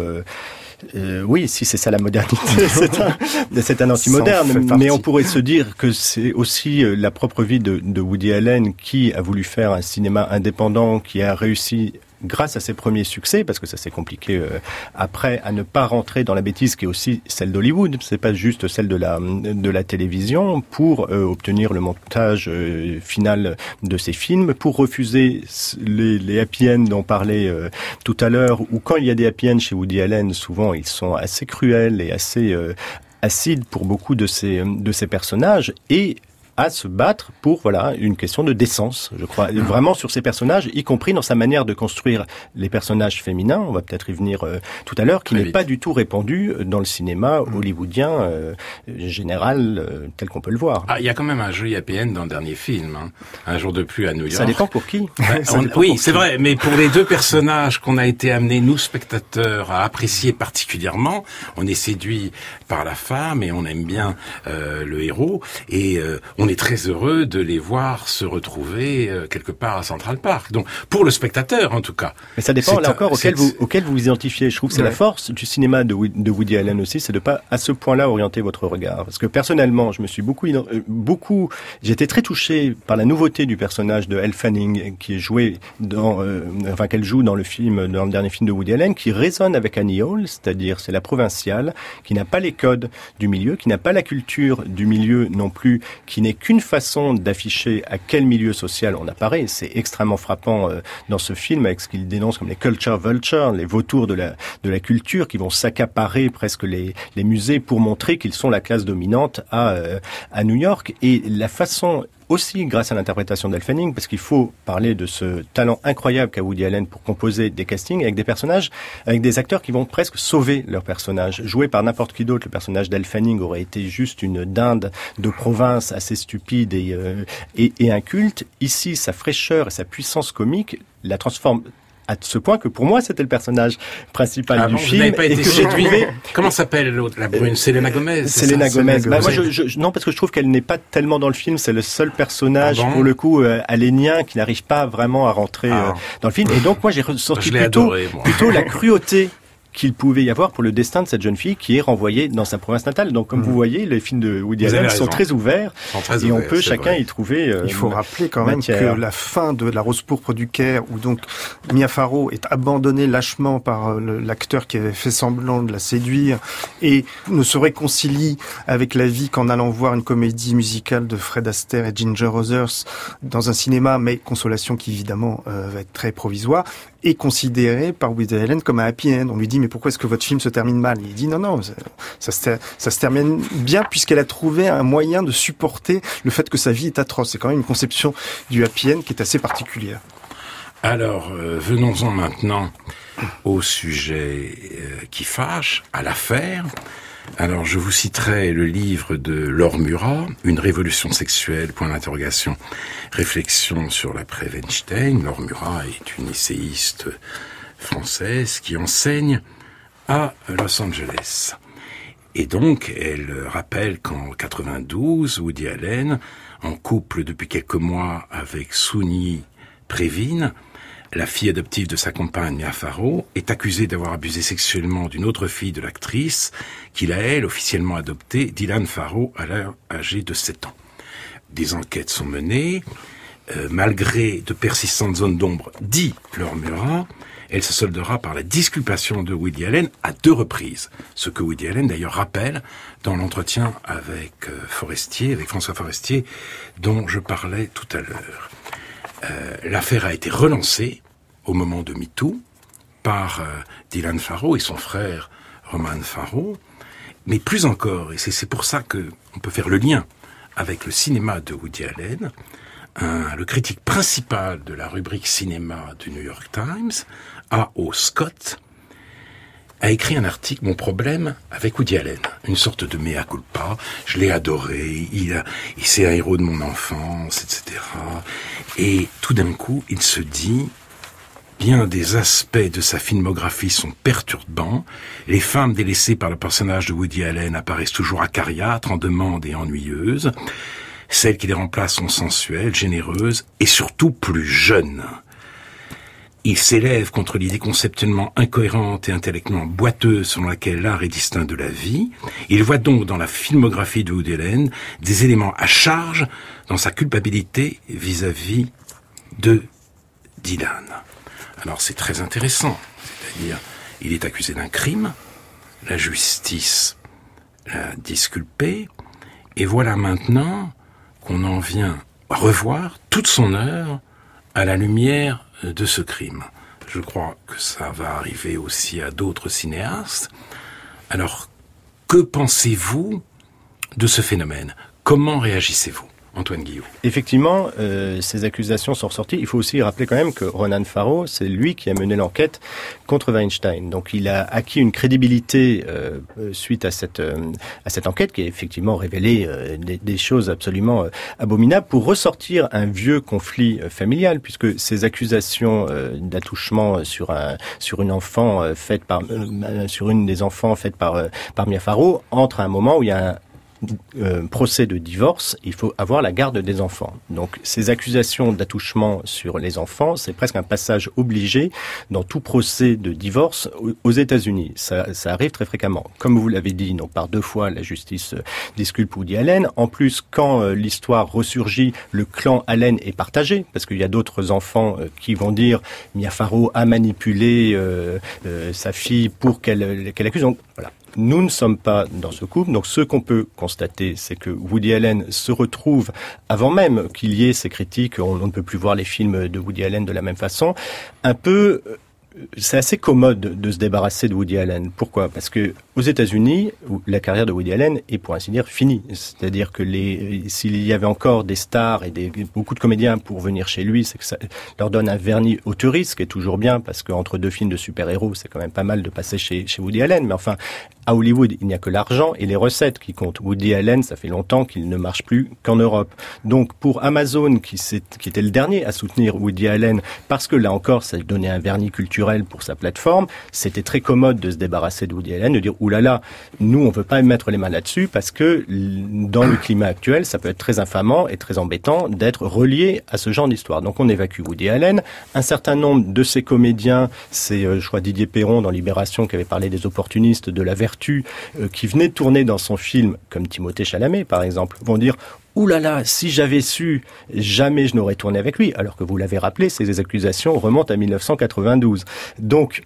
oui, si c'est ça la modernité, c'est un anti-moderne, mais on pourrait se dire que c'est aussi la propre vie de Woody Allen, qui a voulu faire un cinéma indépendant, qui a réussi grâce à ses premiers succès, parce que ça s'est compliqué après, à ne pas rentrer dans la bêtise qui est aussi celle d'Hollywood, c'est pas juste celle de la télévision, pour obtenir le montage final de ses films, pour refuser les happy end dont on parlait tout à l'heure, ou quand il y a des happy end chez Woody Allen, souvent ils sont assez cruels et assez acides pour beaucoup de ces personnages, et à se battre pour une question de décence, je crois, vraiment sur ces personnages, y compris dans sa manière de construire les personnages féminins, on va peut-être y venir tout à l'heure, qui n'est pas du tout répandu dans le cinéma hollywoodien général tel qu'on peut le voir. Il y a quand même un joli happy end dans le dernier film, hein. Un jour de pluie à New York. Ça dépend pour qui. Oui, c'est vrai, mais pour les deux personnages qu'on a été amenés, nous spectateurs, à apprécier particulièrement, on est séduit par la femme et on aime bien le héros, et on est très heureux de les voir se retrouver quelque part à Central Park. Donc, pour le spectateur, en tout cas. Mais ça dépend, là encore, auquel vous vous identifiez. Je trouve que c'est la force du cinéma de Woody Allen aussi, c'est de pas, à ce point-là, orienter votre regard. Parce que personnellement, je me suis j'ai été très touché par la nouveauté du personnage de Elle Fanning, qui est joué qu'elle joue dans le dernier film de Woody Allen, qui résonne avec Annie Hall, c'est-à-dire, c'est la provinciale, qui n'a pas les codes du milieu, qui n'a pas la culture du milieu non plus, qui n'est qu'une façon d'afficher à quel milieu social on apparaît. C'est extrêmement frappant dans ce film, avec ce qu'il dénonce comme les culture vultures, les vautours de la culture, qui vont s'accaparer presque les musées pour montrer qu'ils sont la classe dominante à New York. Et la façon aussi grâce à l'interprétation d'Elle Fanning, parce qu'il faut parler de ce talent incroyable qu'a Woody Allen pour composer des castings avec des personnages, avec des acteurs qui vont presque sauver leur personnage. Joué par n'importe qui d'autre, le personnage d'Elle Fanning aurait été juste une dinde de province assez stupide et inculte. Ici, sa fraîcheur et sa puissance comique la transforme à ce point que pour moi c'était le personnage principal du film. Vous n'avez pas été séduit. Comment s'appelle l'autre, la brune? Selena Gomez. Selena Gomez. Moi, non, parce que je trouve qu'elle n'est pas tellement dans le film. C'est le seul personnage, pour le coup, alénien, qui n'arrive pas vraiment à rentrer dans le film. Et donc moi j'ai ressenti plutôt la cruauté qu'il pouvait y avoir pour le destin de cette jeune fille qui est renvoyée dans sa province natale. Donc, comme vous voyez, les films de Woody Allen sont très ouverts, et on peut chacun y trouver il faut rappeler quand même que la fin de La Rose pourpre du Caire, où donc Mia Farrow est abandonnée lâchement par l'acteur qui avait fait semblant de la séduire et ne se réconcilie avec la vie qu'en allant voir une comédie musicale de Fred Astaire et Ginger Rogers dans un cinéma, mais consolation qui évidemment va être très provisoire, est considérée par Woody Allen comme un happy end. On lui dit mais pourquoi est-ce que votre film se termine mal? Il dit non, ça se termine bien puisqu'elle a trouvé un moyen de supporter le fait que sa vie est atroce. C'est quand même une conception du happy end qui est assez particulière. Alors, venons-en maintenant au sujet qui fâche, à l'affaire. Alors, je vous citerai le livre de Laure Murat, Une révolution sexuelle, point d'interrogation, réflexion sur l'après Weinstein. Laure Murat est une essayiste française qui enseigne à Los Angeles. Et donc, elle rappelle qu'en 92, Woody Allen, en couple depuis quelques mois avec Soon-Yi Previn, la fille adoptive de sa compagne Mia Farrow, est accusée d'avoir abusé sexuellement d'une autre fille de l'actrice, qu'il a, elle, officiellement adoptée, Dylan Farrow, alors âgée de 7 ans. Des enquêtes sont menées, malgré de persistantes zones d'ombre, dit Laure Murat, elle se soldera par la disculpation de Woody Allen à 2 reprises. Ce que Woody Allen, d'ailleurs, rappelle dans l'entretien avec François Forestier, dont je parlais tout à l'heure. L'affaire a été relancée au moment de MeToo par Dylan Farrow et son frère Roman Farrow, mais plus encore, et c'est pour ça que on peut faire le lien avec le cinéma de Woody Allen, le critique principal de la rubrique cinéma du New York Times, A.O. Scott, a écrit un article, Mon problème avec Woody Allen, une sorte de mea culpa, je l'ai adoré, c'est un héros de mon enfance, etc. Et tout d'un coup, il se dit, bien des aspects de sa filmographie sont perturbants, les femmes délaissées par le personnage de Woody Allen apparaissent toujours acariâtres, en demande et ennuyeuses, celles qui les remplacent sont sensuelles, généreuses et surtout plus jeunes. Il s'élève contre l'idée conceptuellement incohérente et intellectuellement boiteuse selon laquelle l'art est distinct de la vie. Il voit donc dans la filmographie de Woody Allen des éléments à charge dans sa culpabilité vis-à-vis de Dylan. Alors c'est très intéressant, c'est-à-dire il est accusé d'un crime, la justice l'a disculpé, et voilà maintenant qu'on en vient revoir toute son œuvre à la lumière de ce crime. Je crois que ça va arriver aussi à d'autres cinéastes. Alors, que pensez-vous de ce phénomène? Comment réagissez-vous? Antoine Guillot. Effectivement, ces accusations sont ressorties. Il faut aussi rappeler quand même que Ronan Farrow, c'est lui qui a mené l'enquête contre Weinstein. Donc il a acquis une crédibilité suite à cette enquête qui a effectivement révélé des choses absolument abominables pour ressortir un vieux conflit familial, puisque ces accusations d'attouchement sur une enfant faite par sur une des enfants faite par Mia Farrow entrent à un moment où il y a un procès de divorce, il faut avoir la garde des enfants. Donc ces accusations d'attouchement sur les enfants, c'est presque un passage obligé dans tout procès de divorce aux États-Unis. Ça arrive très fréquemment. Comme vous l'avez dit, donc par 2 fois la justice disculpe Woody Allen. En plus, quand l'histoire ressurgit, le clan Allen est partagé parce qu'il y a d'autres enfants qui vont dire Mia Farrow a manipulé sa fille pour qu'elle accuse. Donc voilà. Nous ne sommes pas dans ce couple, donc ce qu'on peut constater, c'est que Woody Allen se retrouve, avant même qu'il y ait ces critiques, on ne peut plus voir les films de Woody Allen de la même façon, un peu... C'est assez commode de se débarrasser de Woody Allen. Pourquoi? Parce que aux États-Unis, la carrière de Woody Allen est pour ainsi dire finie. C'est-à-dire que s'il y avait encore des stars et beaucoup de comédiens pour venir chez lui, c'est que ça leur donne un vernis auteuriste, ce qui est toujours bien, parce qu'entre 2 films de super-héros, c'est quand même pas mal de passer chez Woody Allen. Mais enfin, à Hollywood, il n'y a que l'argent et les recettes qui comptent. Woody Allen, ça fait longtemps qu'il ne marche plus qu'en Europe. Donc pour Amazon, qui était le dernier à soutenir Woody Allen, parce que là encore, ça donnait un vernis culturel pour sa plateforme, c'était très commode de se débarrasser de Woody Allen, de dire oulala, nous on veut pas mettre les mains là-dessus parce que dans le climat actuel, ça peut être très infamant et très embêtant d'être relié à ce genre d'histoire. Donc on évacue Woody Allen. Un certain nombre de ces comédiens, c'est je crois Didier Perron dans Libération qui avait parlé des opportunistes de la vertu, qui venaient de tourner dans son film, comme Timothée Chalamet par exemple, vont dire ouh là là, si j'avais su, jamais je n'aurais tourné avec lui. Alors que vous l'avez rappelé, ces accusations remontent à 1992. Donc,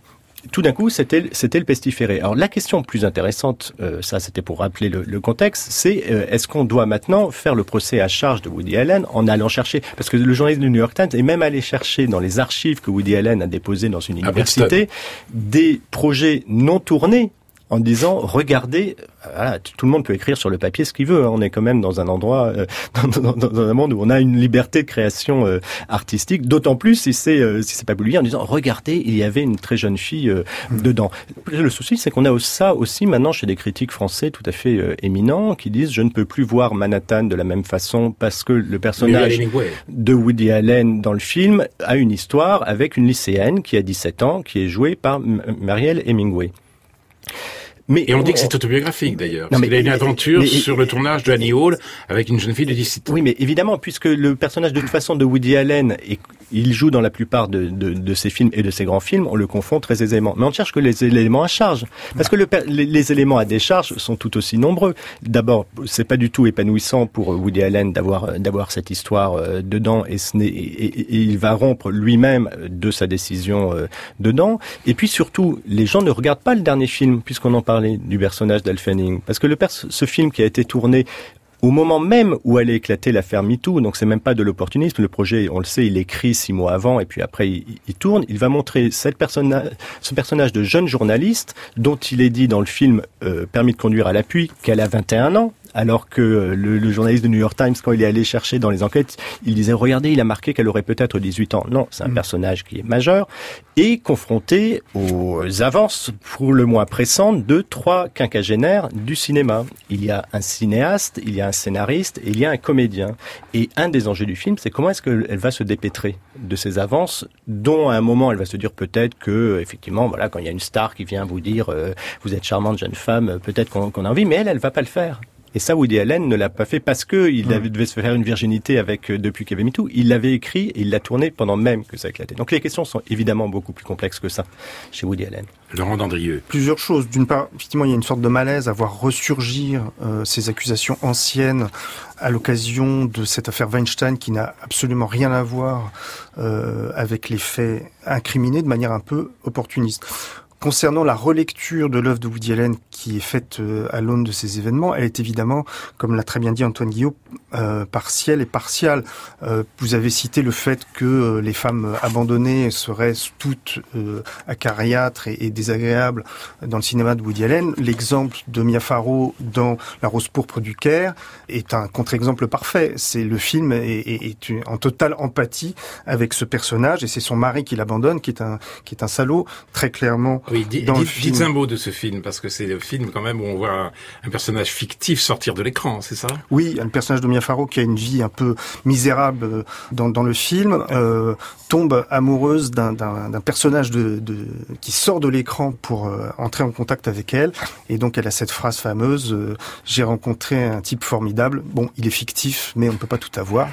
tout d'un coup, c'était le pestiféré. Alors la question plus intéressante, ça c'était pour rappeler le contexte, c'est est-ce qu'on doit maintenant faire le procès à charge de Woody Allen en allant chercher, parce que le journaliste du New York Times est même allé chercher dans les archives que Woody Allen a déposées dans une université des projets non tournés, en disant, regardez, voilà, tout le monde peut écrire sur le papier ce qu'il veut, hein, on est quand même dans un endroit, dans un monde où on a une liberté de création artistique, d'autant plus si c'est pas publié, en disant, regardez, il y avait une très jeune fille dedans. Le souci, c'est qu'on a ça aussi maintenant chez des critiques français tout à fait éminents, qui disent, je ne peux plus voir Manhattan de la même façon, parce que le personnage de Woody Allen dans le film a une histoire avec une lycéenne qui a 17 ans, qui est jouée par Mariel Hemingway. Et on dit que c'est autobiographique d'ailleurs. Parce qu'il a une aventure sur le tournage de Annie Hall avec une jeune fille de 17 ans. Oui, mais évidemment, puisque le personnage de toute façon de Woody Allen, il joue dans la plupart de ses films et de ses grands films, on le confond très aisément. Mais on ne cherche que les éléments à charge. Parce que les éléments à décharge sont tout aussi nombreux. D'abord, c'est pas du tout épanouissant pour Woody Allen d'avoir cette histoire dedans et il va rompre lui-même de sa décision dedans. Et puis surtout, les gens ne regardent pas le dernier film, puisqu'on en parle du personnage d'Al Fanning, parce que ce film qui a été tourné au moment même où allait éclater l'affaire MeToo, donc c'est même pas de l'opportunisme, le projet, on le sait, il est écrit 6 mois avant et puis après il tourne, il va montrer ce personnage de jeune journaliste dont il est dit dans le film Permis de conduire à l'appui qu'elle a 21 ans. Alors que le journaliste du New York Times, quand il est allé chercher dans les enquêtes, il disait, regardez, il a marqué qu'elle aurait peut-être 18 ans. Non, c'est un personnage qui est majeur et confronté aux avances pour le moins pressantes de 3 quinquagénaires du cinéma. Il y a un cinéaste, il y a un scénariste et il y a un comédien. Et un des enjeux du film, c'est comment est-ce qu'elle va se dépêtrer de ces avances, dont à un moment, elle va se dire peut-être que, effectivement, voilà, quand il y a une star qui vient vous dire, vous êtes charmante jeune femme, peut-être qu'on a envie, mais elle va pas le faire. Et ça, Woody Allen ne l'a pas fait parce que il devait se faire une virginité depuis qu'il y avait MeToo. Il l'avait écrit et il l'a tourné pendant même que ça éclatait. Donc les questions sont évidemment beaucoup plus complexes que ça chez Woody Allen. Laurent Dandrieux. Plusieurs choses. D'une part, effectivement, il y a une sorte de malaise à voir ressurgir ces accusations anciennes à l'occasion de cette affaire Weinstein qui n'a absolument rien à voir avec les faits incriminés de manière un peu opportuniste. Concernant la relecture de l'œuvre de Woody Allen qui est faite à l'aune de ces événements, elle est évidemment, comme l'a très bien dit Antoine Guillot, partielle et partiale. Vous avez cité le fait que les femmes abandonnées seraient toutes acariâtres et désagréables dans le cinéma de Woody Allen. L'exemple de Mia Farrow dans La Rose pourpre du Caire est un contre-exemple parfait. C'est le film est en totale empathie avec ce personnage et c'est son mari qui l'abandonne, qui est un salaud, très clairement. Oui, dites un mot de ce film, parce que c'est le film quand même où on voit un personnage fictif sortir de l'écran, c'est ça ? Oui, le personnage de Mia Farrow qui a une vie un peu misérable dans le film, tombe amoureuse d'un personnage qui sort de l'écran pour entrer en contact avec elle, et donc elle a cette phrase fameuse j'ai rencontré un type formidable. Bon, il est fictif, mais on ne peut pas tout avoir.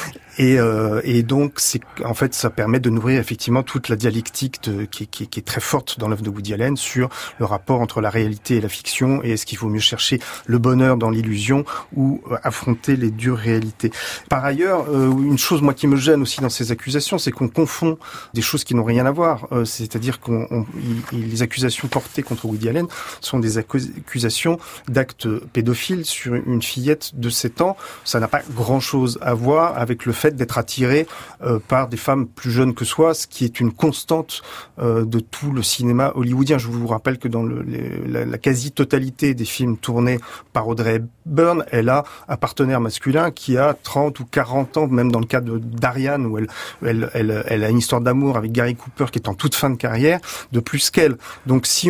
Et donc en fait ça permet de nourrir effectivement toute la dialectique qui est très forte dans l'œuvre de Woody Allen sur le rapport entre la réalité et la fiction, et est-ce qu'il vaut mieux chercher le bonheur dans l'illusion ou affronter les dures réalités. Par ailleurs, une chose moi qui me gêne aussi dans ces accusations, c'est qu'on confond des choses qui n'ont rien à voir. C'est-à-dire les accusations portées contre Woody Allen sont des accusations d'actes pédophiles sur une fillette de 7 ans. Ça n'a pas grand-chose à voir avec le fait d'être attiré par des femmes plus jeunes que soi, ce qui est une constante de tout le cinéma hollywoodien. Je vous rappelle que dans la quasi-totalité des films tournés par Audrey Hepburn, elle a un partenaire masculin qui a 30 ou 40 ans, même dans le cas d'Ariane, où elle a une histoire d'amour avec Gary Cooper qui est en toute fin de carrière, de plus qu'elle. Donc si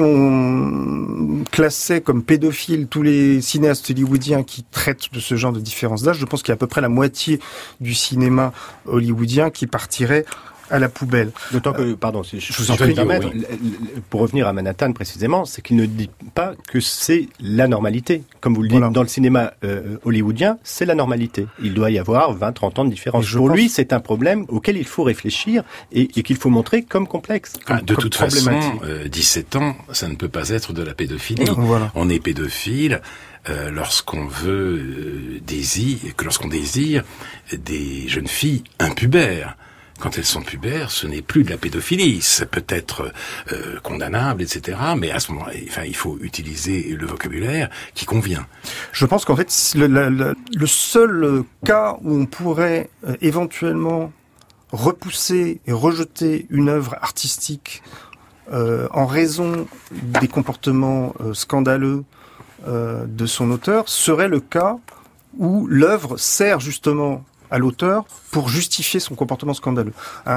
on classait comme pédophiles tous les cinéastes hollywoodiens qui traitent de ce genre de différence d'âge, je pense qu'il y a à peu près la moitié du cinéma hollywoodien qui partirait à la poubelle. D'autant que, pardon, si je vous en prie, pour revenir à Manhattan précisément, c'est qu'il ne dit pas que c'est la normalité. Comme vous le dites, dans le cinéma hollywoodien, c'est la normalité. Il doit y avoir 20-30 ans de différence. Pour lui, c'est un problème auquel il faut réfléchir et qu'il faut montrer comme complexe. De toute façon, 17 ans, ça ne peut pas être de la pédophilie. Voilà. On est pédophile lorsqu'on lorsqu'on désire des jeunes filles impubères. quand elles sont pubères, ce n'est plus de la pédophilie. Ça peut être condamnable, etc. Mais à ce moment, il faut utiliser le vocabulaire qui convient. Je pense qu'en fait, le seul cas où on pourrait éventuellement repousser et rejeter une œuvre artistique en raison des comportements scandaleux de son auteur serait le cas où l'œuvre sert justement à l'auteur pour justifier son comportement scandaleux.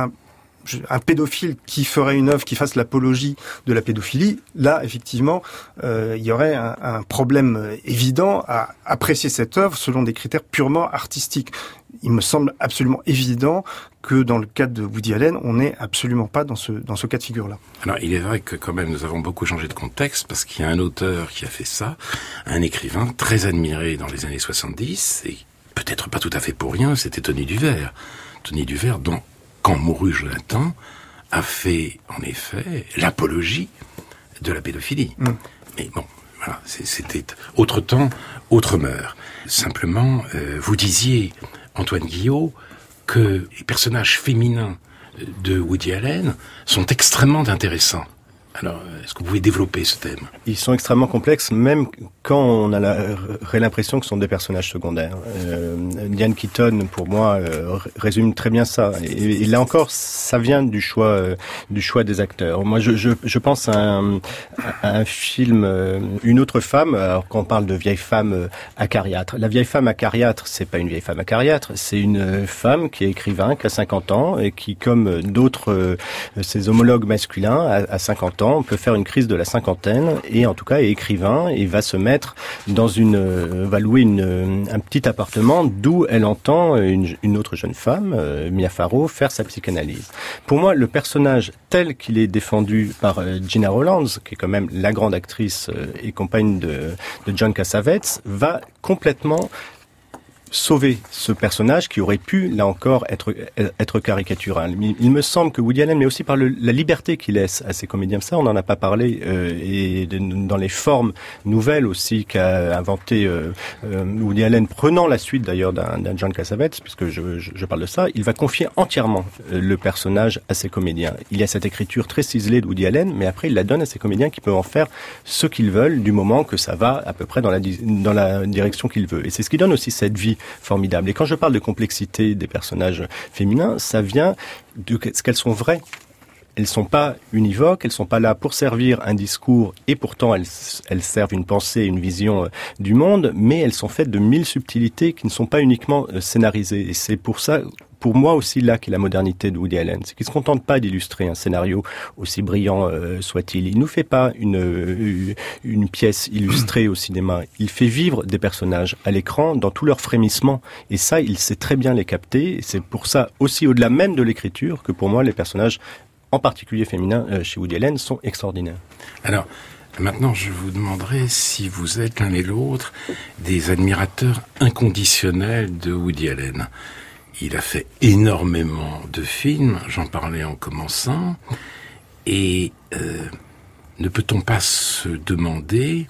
Un pédophile qui ferait une œuvre qui fasse l'apologie de la pédophilie, là, effectivement, il y aurait un problème évident à apprécier cette œuvre selon des critères purement artistiques. Il me semble absolument évident que dans le cas de Woody Allen, on n'est absolument pas dans ce cas de figure-là. Alors, il est vrai que quand même, nous avons beaucoup changé de contexte parce qu'il y a un auteur qui a fait ça, un écrivain très admiré dans les années 70, et peut-être pas tout à fait pour rien, c'était Tony Duvert. Tony Duvert, dont Quand mourut Jonathan, a fait, en effet, l'apologie de la pédophilie. Mais bon, voilà, c'était autre temps, autre mœurs. Simplement, vous disiez, Antoine Guillot, que les personnages féminins de Woody Allen sont extrêmement intéressants. Alors, est-ce que vous pouvez développer ce thème ? Ils sont extrêmement complexes, même quand on a l'impression que ce sont des personnages secondaires. Diane Keaton, pour moi, résume très bien ça. Et là encore, ça vient du choix des acteurs. Moi, je pense à un film, Une autre femme. Alors, quand on parle de vieille femme acariâtre, la vieille femme acariâtre, c'est pas une vieille femme acariâtre, c'est une femme qui est écrivain, qui a 50 ans et qui, comme d'autres ses homologues masculins, à 50 ans, peut faire une crise de la cinquantaine et en tout cas est écrivain et va se mettre va louer un petit appartement d'où elle entend une autre jeune femme, Mia Farrow, faire sa psychanalyse. Pour moi, le personnage tel qu'il est défendu par Gina Rowlands, qui est quand même la grande actrice et compagne de John Cassavetes, va complètement sauver ce personnage qui aurait pu, là encore, être caricatural. Il me semble que Woody Allen, mais aussi par la liberté qu'il laisse à ses comédiens, ça on n'en a pas parlé, et dans les formes nouvelles aussi qu'a inventé Woody Allen, prenant la suite d'ailleurs d'un John Cassavetes, puisque je parle de ça, il va confier entièrement le personnage à ses comédiens. Il y a cette écriture très ciselée de Woody Allen, mais après il la donne à ses comédiens qui peuvent en faire ce qu'ils veulent, du moment que ça va à peu près dans la direction qu'il veut. Et c'est ce qui donne aussi cette vie formidable. Et quand je parle de complexité des personnages féminins, ça vient de ce qu'elles sont vraies. Elles sont pas univoques, elles sont pas là pour servir un discours et pourtant elles servent une pensée, une vision du monde, mais elles sont faites de 1000 subtilités qui ne sont pas uniquement scénarisées. Et c'est pour ça, pour moi aussi, là qu'est la modernité de Woody Allen. C'est qu'il se contente pas d'illustrer un scénario aussi brillant soit-il. Il nous fait pas une pièce illustrée au cinéma. Il fait vivre des personnages à l'écran dans tous leurs frémissements. Et ça, il sait très bien les capter. Et c'est pour ça aussi, au-delà même de l'écriture, que pour moi, les personnages, en particulier féminins, chez Woody Allen, sont extraordinaires. Alors, maintenant, je vous demanderai si vous êtes l'un et l'autre des admirateurs inconditionnels de Woody Allen. Il a fait énormément de films, j'en parlais en commençant, et ne peut-on pas se demander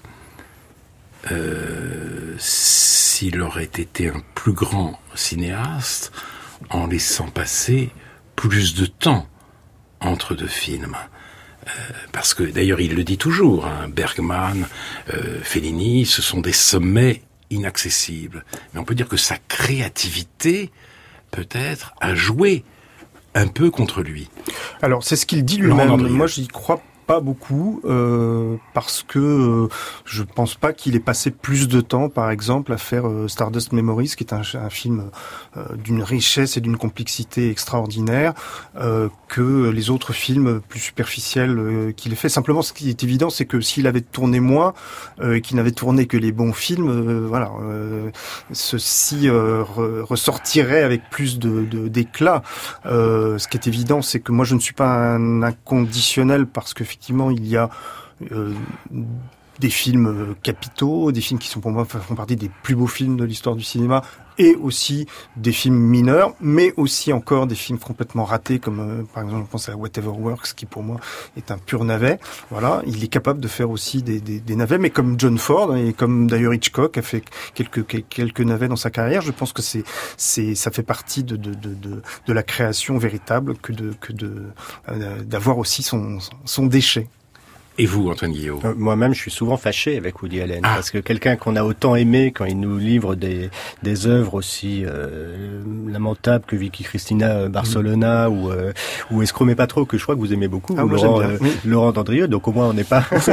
s'il aurait été un plus grand cinéaste en laissant passer plus de temps entre deux films. Parce que d'ailleurs il le dit toujours, hein, Bergman, Fellini, ce sont des sommets inaccessibles. Mais on peut dire que sa créativité peut-être a joué un peu contre lui. Alors c'est ce qu'il dit lui-même. Moi j'y crois pas beaucoup parce que je pense pas qu'il ait passé plus de temps, par exemple, à faire Stardust Memories, qui est un film d'une richesse et d'une complexité extraordinaire que les autres films plus superficiels qu'il fait. Simplement, ce qui est évident, c'est que s'il avait tourné moins et qu'il n'avait tourné que les bons films, voilà, ceci ressortirait avec plus d'éclat. Ce qui est évident, c'est que moi, je ne suis pas un inconditionnel parce que effectivement, il y a des films capitaux, des films qui sont pour moi font partie des plus beaux films de l'histoire du cinéma, et aussi des films mineurs, mais aussi encore des films complètement ratés, comme par exemple je pense à Whatever Works, qui pour moi est un pur navet. Voilà, il est capable de faire aussi des navets, mais comme John Ford et comme d'ailleurs Hitchcock a fait quelques navets dans sa carrière. Je pense que ça fait partie de la création véritable que d'avoir aussi son déchet. Et vous, Antoine Guillot? Moi-même, je suis souvent fâché avec Woody Allen, parce que quelqu'un qu'on a autant aimé quand il nous livre des œuvres aussi lamentables que Vicky Cristina Barcelona ou Escromez pas trop, que je crois que vous aimez beaucoup, Laurent Dandrieux. Donc au moins on n'est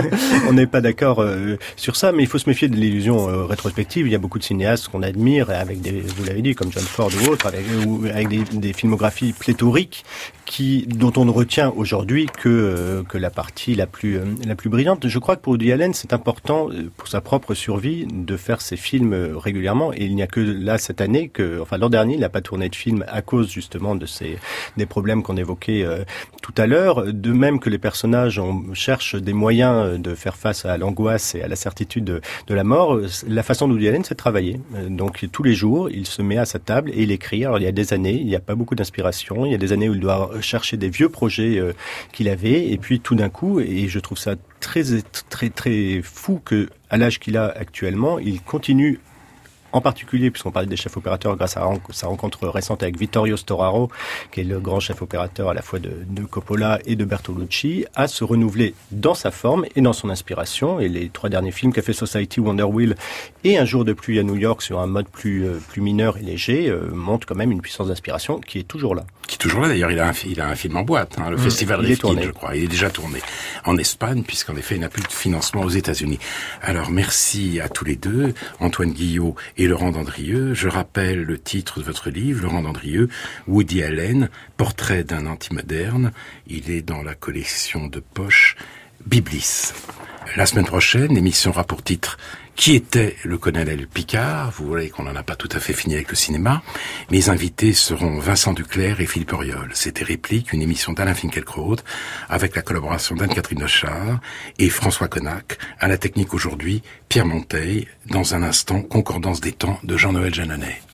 pas d'accord sur ça, mais il faut se méfier de l'illusion rétrospective. Il y a beaucoup de cinéastes qu'on admire, avec vous l'avez dit, comme John Ford ou autres, avec des filmographies pléthoriques dont on ne retient aujourd'hui que la partie la plus brillante. Je crois que pour Woody Allen, c'est important pour sa propre survie de faire ses films régulièrement. Et il n'y a que là cette année l'an dernier, il n'a pas tourné de film à cause justement des problèmes qu'on évoquait tout à l'heure. De même que les personnages cherchent des moyens de faire face à l'angoisse et à la certitude de la mort. La façon de Woody Allen, c'est de travailler. Donc tous les jours, il se met à sa table et il écrit. Alors il y a des années, il n'y a pas beaucoup d'inspiration. Il y a des années où il doit chercher des vieux projets qu'il avait, et puis tout d'un coup, et je trouve ça très très très fou que à l'âge qu'il a actuellement, il continue, en particulier puisqu'on parlait des chefs opérateurs grâce à sa rencontre récente avec Vittorio Storaro, qui est le grand chef opérateur à la fois de Coppola et de Bertolucci, à se renouveler dans sa forme et dans son inspiration. Et les 3 derniers films qu'a fait Society, Wonder Wheel et Un jour de pluie à New York sur un mode plus mineur et léger montrent quand même une puissance d'inspiration qui est toujours là. Qui est toujours là, d'ailleurs, il a un film en boîte, le Festival Rifkin, je crois. Il est déjà tourné en Espagne, puisqu'en effet, il n'a plus de financement aux États-Unis. Alors, merci à tous les deux, Antoine Guillot et Laurent Dandrieux. Je rappelle le titre de votre livre, Laurent Dandrieux, Woody Allen, Portrait d'un anti-moderne. Il est dans la collection de poche Biblis. La semaine prochaine, l'émission aura pour titre Qui était le colonel Picard? Vous voyez qu'on n'en a pas tout à fait fini avec le cinéma. Mes invités seront Vincent Duclerc et Philippe Auriol. C'était Réplique, une émission d'Alain Finkielkraut, avec la collaboration d'Anne-Catherine Nochard et François Connac. À la technique aujourd'hui, Pierre Monteil. Dans un instant, Concordance des temps de Jean-Noël Jeannonnet.